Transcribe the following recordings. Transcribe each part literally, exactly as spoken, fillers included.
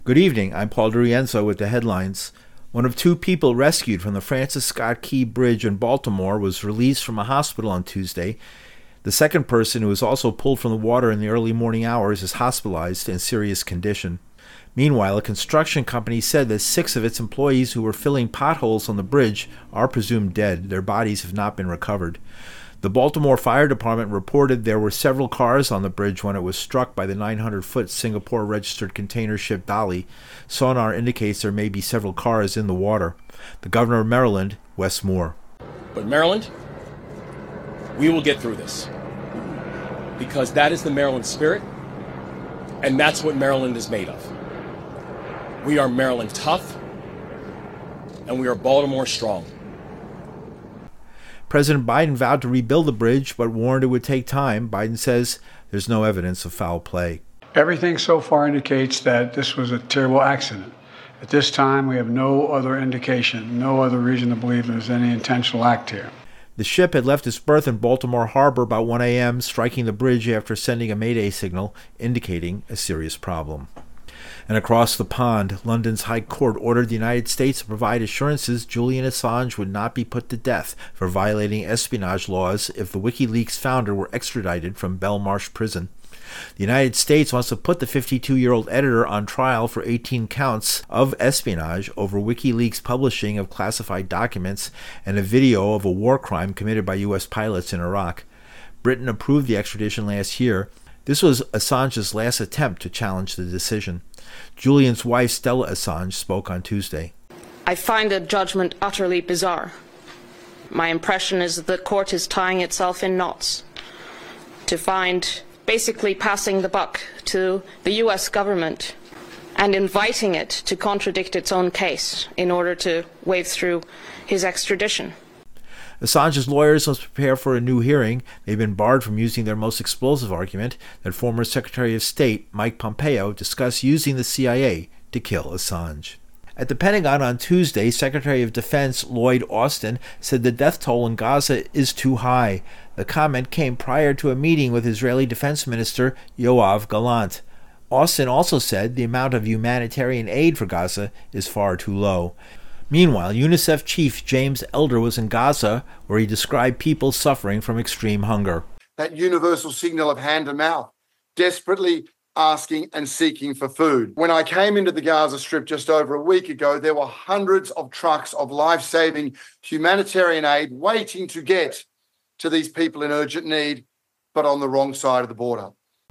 Good evening, I'm Paul DeRienzo with the headlines. One of two people rescued from the Francis Scott Key Bridge in Baltimore was released from a hospital on Tuesday. The second person, who was also pulled from the water in the early morning hours, is hospitalized in serious condition. Meanwhile, a construction company said that six of its employees who were filling potholes on the bridge are presumed dead. Their bodies have not been recovered. The Baltimore Fire Department reported there were several cars on the bridge when it was struck by the nine hundred foot Singapore-registered container ship Dali. Sonar indicates there may be several cars in the water. The governor of Maryland, Wes Moore. But Maryland, we will get through this. Because that is the Maryland spirit, and that's what Maryland is made of. We are Maryland tough, and we are Baltimore strong. President Biden vowed to rebuild the bridge, but warned it would take time. Biden says there's no evidence of foul play. Everything so far indicates that this was a terrible accident. At this time, we have no other indication, no other reason to believe there's any intentional act here. The ship had left its berth in Baltimore Harbor about one a.m., striking the bridge after sending a mayday signal indicating a serious problem. And across the pond, London's High Court ordered the United States to provide assurances Julian Assange would not be put to death for violating espionage laws if the WikiLeaks founder were extradited from Belmarsh prison. The United States wants to put the fifty-two-year-old editor on trial for eighteen counts of espionage over WikiLeaks' publishing of classified documents and a video of a war crime committed by U S pilots in Iraq. Britain approved the extradition last year. This was Assange's last attempt to challenge the decision. Julian's wife, Stella Assange, spoke on Tuesday. I find the judgment utterly bizarre. My impression is that the court is tying itself in knots to find, basically passing the buck to the U S government and inviting it to contradict its own case in order to wave through his extradition. Assange's lawyers must prepare for a new hearing. They've been barred from using their most explosive argument that former Secretary of State Mike Pompeo discussed using the C I A to kill Assange. At the Pentagon on Tuesday, Secretary of Defense Lloyd Austin said the death toll in Gaza is too high. The comment came prior to a meeting with Israeli Defense Minister Yoav Gallant. Austin also said the amount of humanitarian aid for Gaza is far too low. Meanwhile, UNICEF chief James Elder was in Gaza, where he described people suffering from extreme hunger. That universal signal of hand to mouth, desperately asking and seeking for food. When I came into the Gaza Strip just over a week ago, there were hundreds of trucks of life-saving humanitarian aid waiting to get to these people in urgent need, but on the wrong side of the border.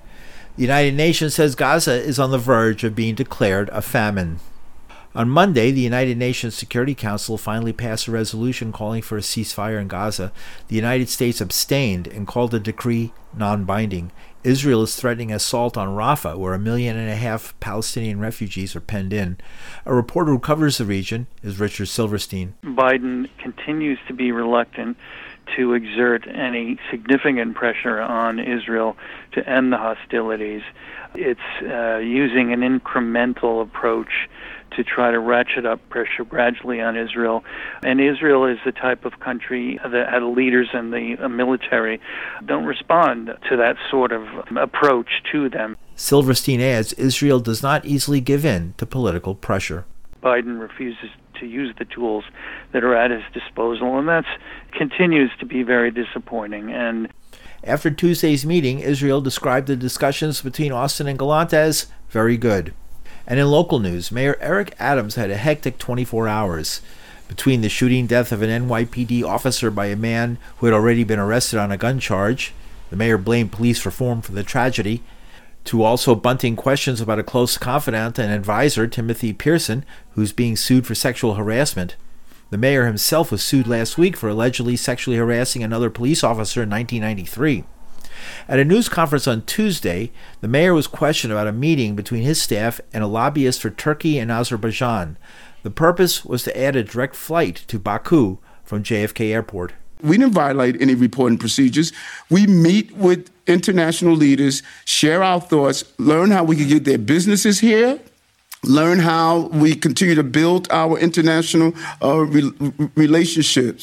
The United Nations says Gaza is on the verge of being declared a famine. On Monday, the United Nations Security Council finally passed a resolution calling for a ceasefire in Gaza. The United States abstained and called the decree non-binding. Israel is threatening assault on Rafah, where a million and a half Palestinian refugees are penned in. A reporter who covers the region is Richard Silverstein. Biden continues to be reluctant to exert any significant pressure on Israel to end the hostilities. It's uh, using an incremental approach to try to ratchet up pressure gradually on Israel. And Israel is the type of country that leaders in the military don't respond to that sort of approach to them. Silverstein adds Israel does not easily give in to political pressure. Biden refuses to use the tools that are at his disposal, and that continues to be very disappointing. And after Tuesday's meeting, Israel described the discussions between Austin and Gallant as very good. And in local news, Mayor Eric Adams had a hectic twenty-four hours. Between the shooting death of an N Y P D officer by a man who had already been arrested on a gun charge, the mayor blamed police reform for the tragedy, to also bunting questions about a close confidant and advisor, Timothy Pearson, who's being sued for sexual harassment. The mayor himself was sued last week for allegedly sexually harassing another police officer in nineteen ninety-three. At a news conference on Tuesday, the mayor was questioned about a meeting between his staff and a lobbyist for Turkey and Azerbaijan. The purpose was to add a direct flight to Baku from J F K Airport. We didn't violate any reporting procedures. We meet with international leaders, share our thoughts, learn how we can get their businesses here, learn how we continue to build our international uh, re- relationships.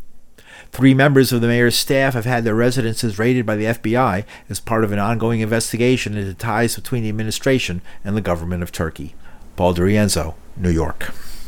Three members of the mayor's staff have had their residences raided by the F B I as part of an ongoing investigation into ties between the administration and the government of Turkey. Paul DiRienzo, New York.